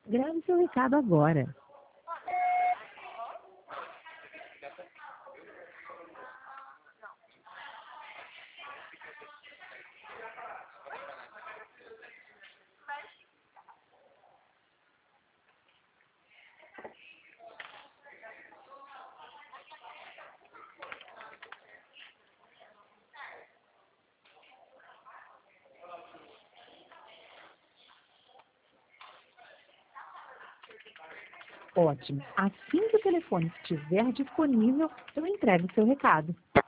Grave seu recado agora. Ótimo. Assim que o telefone estiver disponível, eu entrego o seu recado.